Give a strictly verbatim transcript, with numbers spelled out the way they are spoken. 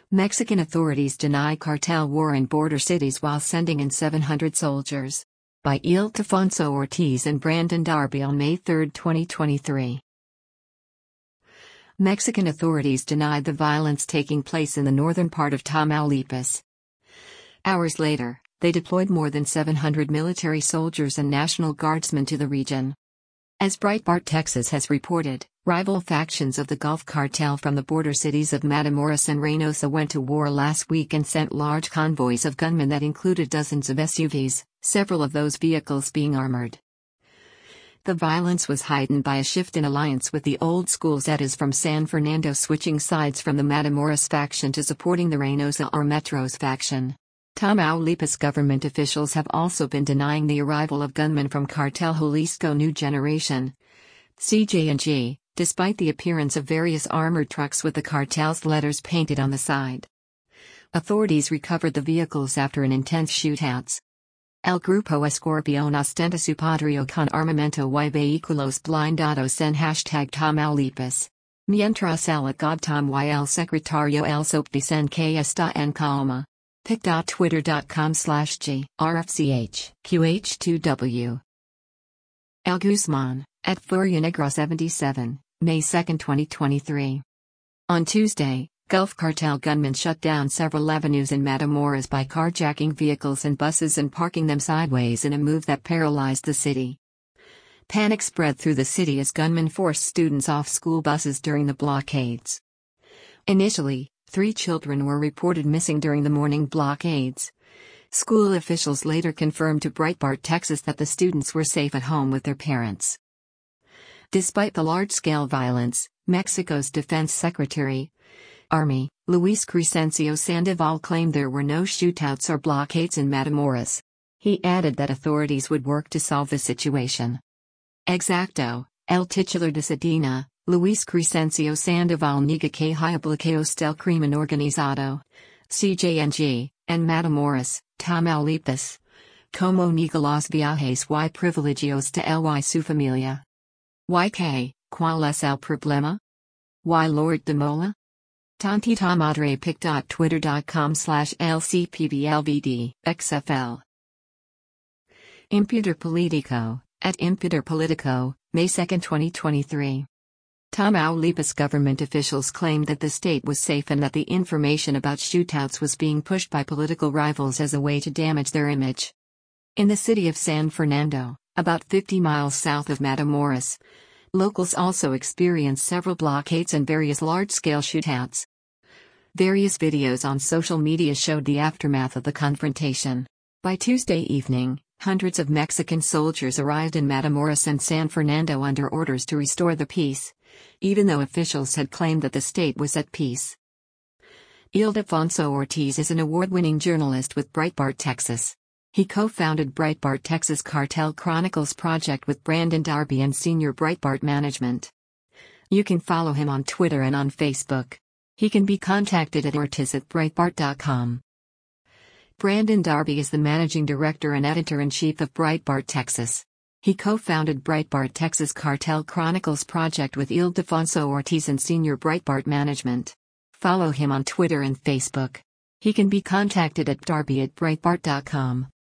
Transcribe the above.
Mexican authorities deny cartel war in border cities while sending in seven hundred soldiers. By Ildefonso Ortiz and Brandon Darby on May third, twenty twenty-three. Mexican authorities denied the violence taking place in the northern part of Tamaulipas. Hours later, they deployed more than seven hundred military soldiers and National Guardsmen to the region. As Breitbart Texas has reported, rival factions of the Gulf Cartel from the border cities of Matamoros and Reynosa went to war last week and sent large convoys of gunmen that included dozens of S U Vs, several of those vehicles being armored. The violence was heightened by a shift in alliance with the old school Zetas from San Fernando switching sides from the Matamoros faction to supporting the Reynosa or Metros faction. Tamaulipas government officials have also been denying the arrival of gunmen from Cartel Jalisco New Generation C J N G, despite the appearance of various armored trucks with the cartel's letters painted on the side. Authorities recovered the vehicles after an intense shootouts. El Grupo Escorpión ostenta su patrio con armamento y vehículos blindados en hashtag Tamaulipas. Mientras el agottam y el secretario el S O P dicen que está en calma. pic.twitter.com slash G RFCH QH two W. El Guzman, at Furia Negra seventy-seven, May second, twenty twenty-three. On Tuesday, Gulf Cartel gunmen shut down several avenues in Matamoros by carjacking vehicles and buses and parking them sideways in a move that paralyzed the city. Panic spread through the city as gunmen forced students off school buses during the blockades. Initially, three children were reported missing during the morning blockades. School officials later confirmed to Breitbart Texas that the students were safe at home with their parents. Despite the large-scale violence, Mexico's Defense Secretary, Army, Luis Crescencio Sandoval claimed there were no shootouts or blockades in Matamoros. He added that authorities would work to solve the situation. Exacto, el titular de Sedena, Luis Crescencio Sandoval niega que haya bloqueos del crimen organizado, C J N G, en Matamoros, Tamaulipas. Como niega los viajes y privilegios de él y su familia. Y que, ¿cuál es el problema? Y Lord de Mola? Tantita madre pic.twitter.com slash LCPBLVD, XFL. Imputer Politico, at Imputer Politico, May second, twenty twenty-three. Tamaulipas government officials claimed that the state was safe and that the information about shootouts was being pushed by political rivals as a way to damage their image. In the city of San Fernando, about fifty miles south of Matamoros, locals also experienced several blockades and various large-scale shootouts. Various videos on social media showed the aftermath of the confrontation. By Tuesday evening, hundreds of Mexican soldiers arrived in Matamoros and San Fernando under orders to restore the peace, even though officials had claimed that the state was at peace. Ildefonso Ortiz is an award-winning journalist with Breitbart Texas. He co-founded Breitbart Texas Cartel Chronicles project with Brandon Darby and senior Breitbart management. You can follow him on Twitter and on Facebook. He can be contacted at ortiz at breitbart dot com. Brandon Darby is the managing director and editor-in-chief of Breitbart Texas. He co-founded Breitbart Texas Cartel Chronicles project with Ildefonso Ortiz and senior Breitbart management. Follow him on Twitter and Facebook. He can be contacted at darby at breitbart dot com.